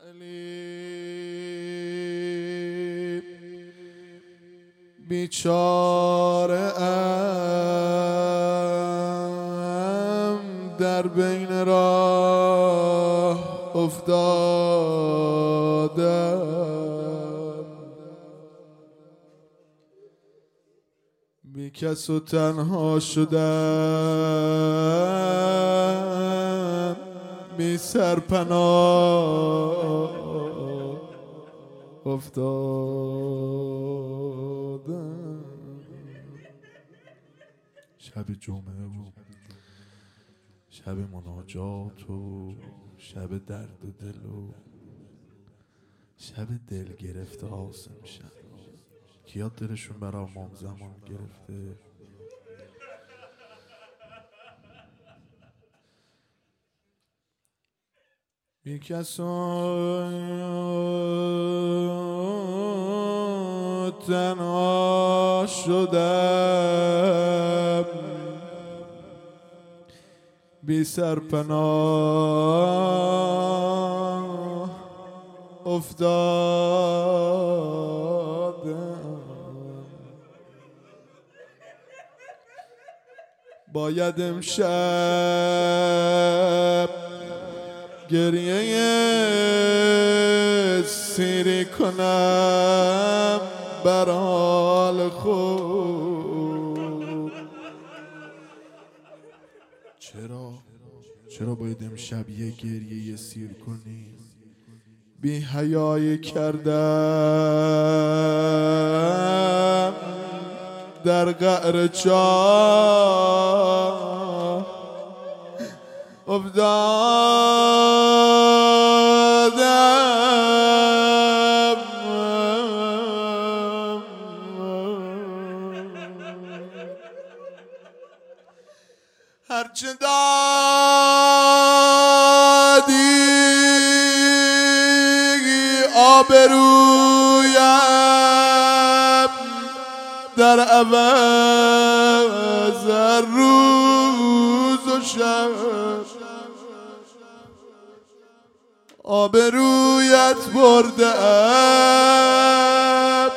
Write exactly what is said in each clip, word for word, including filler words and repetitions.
بیچاره ام در بین راه افتادم، بی کس و تنها شدم، بی سرپناه افتادم. شب جمعه و شب مناجات و شب درد و دل و شب دل گرفته حاسم شب. کیا دلشون برا امام زمان گرفته؟ بی کس و تنها شدم، بی سرپناه افتادم. باید امشب گریه سیری کنم بر حال خود. چرا؟ چرا باید امشب یه گریه سیر کنی؟ بی حیایی کردم در قعر چاه افتادم. هرچه دادی آبرویم در عوض روز و شب، آبرویت بردم،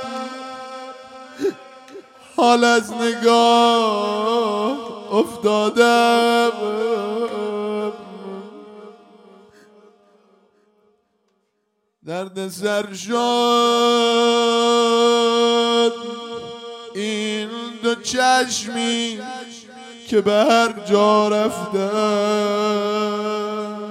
حال از نگاه افتادم. درد سر شد این دو چشمی که به هر جا رفتم.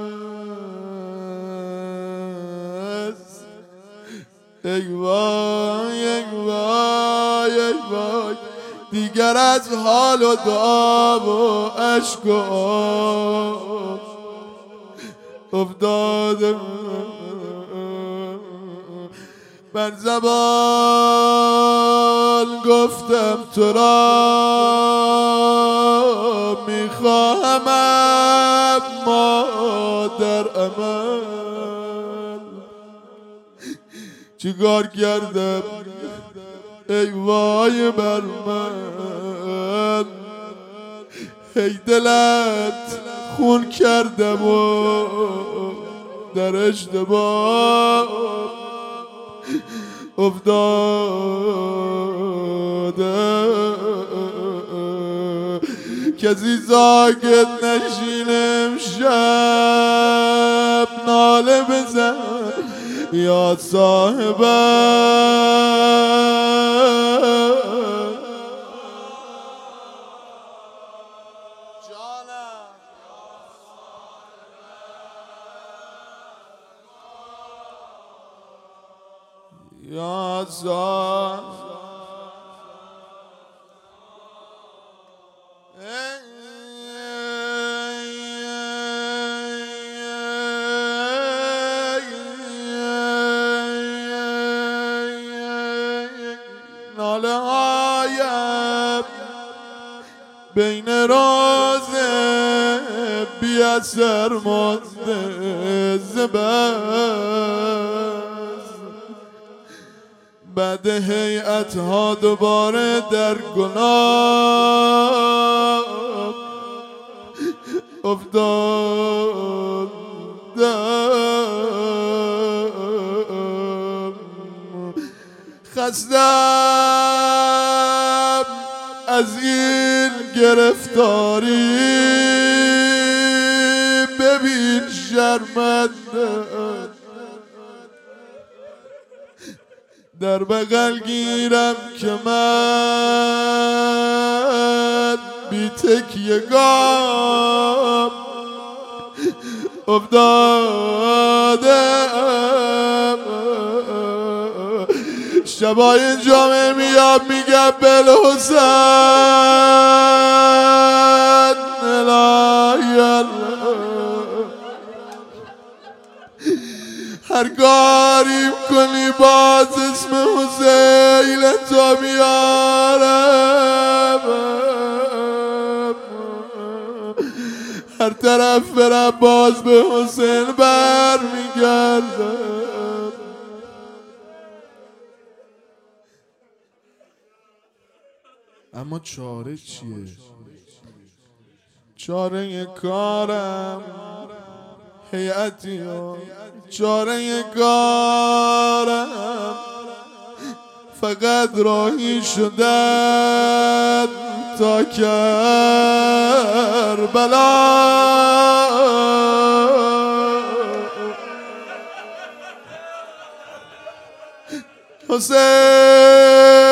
ای وای ای وای ای وای، دیگر از حال و دعا و عشق و آب افتادم. بر زبان گفتم تو را میخواهم، اما در عمل چیکار کردم؟ ای وای بر من، ای دلت خون کردم و در اشتباه افتادم. کسی ساکت نشینم شب ناله بزن یا صاحبم. یا صاحب ناله هایم بین روز بی اثر مانده زبست. بعد هیئت ها دوباره در گناه افتادم. خستم از این گرفتاری، ببین شرمنده در بغل گیرم که من بی تکیه گام افتادم. شبای اینجا میام میگم بالحسین الهی الله، هر کاری کنی باز اسم حسین تو بیارم، هر طرف برم باز به حسین بر میگردم. اما چاره چیه؟ چاره کارم هیئتی ها، چاره کارم فقط راهی شدن تا کربلا. حسین